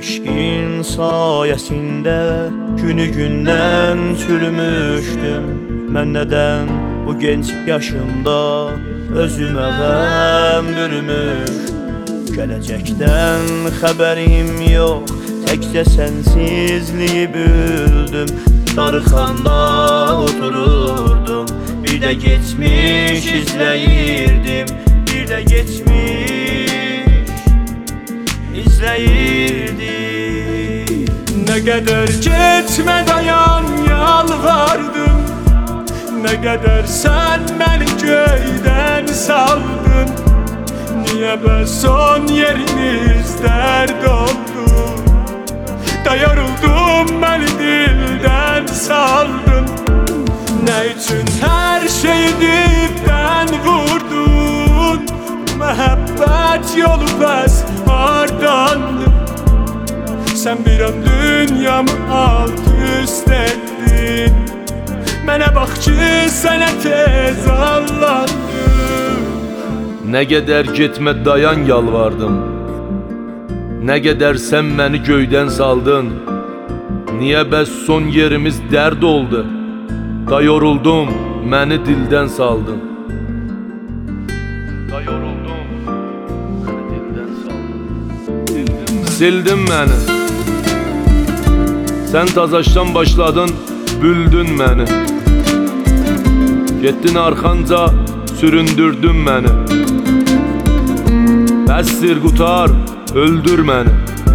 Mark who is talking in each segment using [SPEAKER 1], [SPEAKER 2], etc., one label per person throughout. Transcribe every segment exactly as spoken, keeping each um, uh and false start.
[SPEAKER 1] Eşkin sayesinde günü gündən çürümüşdüm. Mən nədən bu genç yaşımda özümə qəm bürümüş. Gələcəkdən xəbərim yox, təkcə sənsizliyi bildim. Darıxanda otururdum, bir də geçmiş izləyirdim. Bir də geçmiş izləyirdim.
[SPEAKER 2] Ne kadar gitme dayan yalvardım, ne kadar sen beni köyden saldın. Niye be son yerimiz dert oldu, da yoruldum beni dilden saldın. Ne için her şeyi dipten vurdun, mehabbet yolu pes ardındı. Sen bir an dünyamı alt üst ettin. Mənə bax ki, sənə tez allandım.
[SPEAKER 3] Ne kadar gitme dayan yalvardım, ne kadar sen beni göyden saldın. Niye bəs son yerimiz dert oldu, da yoruldum beni dilden saldın. Da yoruldum beni dilden saldın. Sildin beni, sen tazaştan başladın, büldün beni. Gettin arxanca süründürdün beni. Bəsdir qutar, öldür məni.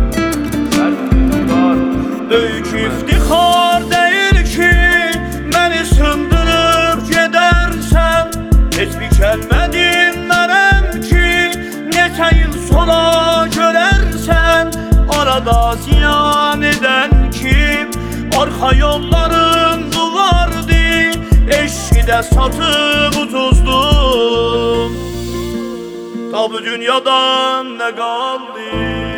[SPEAKER 1] Böyük iftixar deyil ki, məni sındırıb gedərsən. Heç bir kəlmə dinmərəm ki, neçə il sonra görərsən. Arada ziyan edən kim, arxa yolların duvardı. Eşkidə satıb utuzdum, ta bu dünyadan ne kaldı?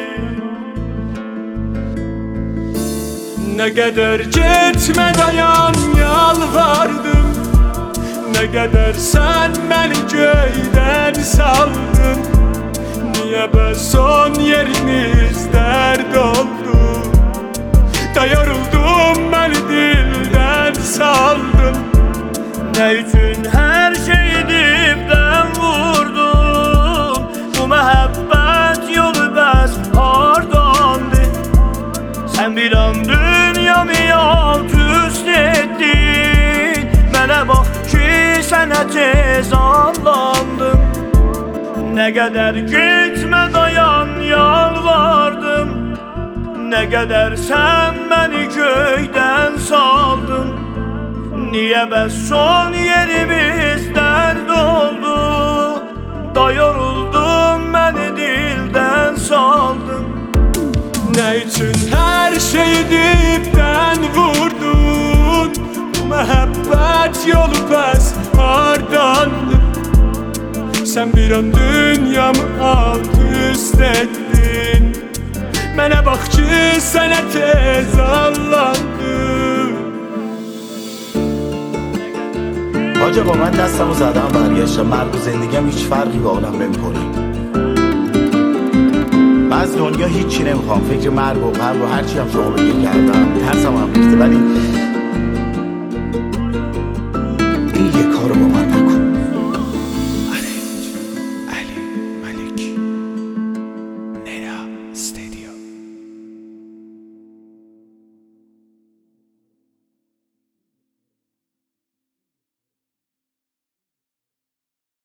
[SPEAKER 2] Ne kadar gitme dayan yalvardım, ne kadar sen beni köyden saldın. Niye be son yerimiz dert oldu, da yoruldum beni dilden saldın.
[SPEAKER 1] Ne için her şeyi dipten vurdun, bu mehabbet yolu bəs hardandı. Sen bir an dünyamı alt üst ettin. Mənə bax ki, sənə tez allandım. Ne kadar gitme dayan yalvardım, ne kadar sen beni köyden saldın. Niye be son yerimiz dert oldu, da yoruldum beni dilden saldın.
[SPEAKER 2] Ne için her şeyi dipten vurdun, mehabbet yolu pes ardındı. Sen bir an dünyamı alt üst ettin. Mənə bax ki, sənə tez allandım.
[SPEAKER 4] حاجا با من دستمو زدم برگشتم، مرگ و زندگیم هیچ فرقی با عالم نمیکنه. من از دنیا هیچی نمیخوام، فکر مرگ و قبر و هرچی هم شما بگیر کردم، ترسم هم ریخته، ولی این یه کارو با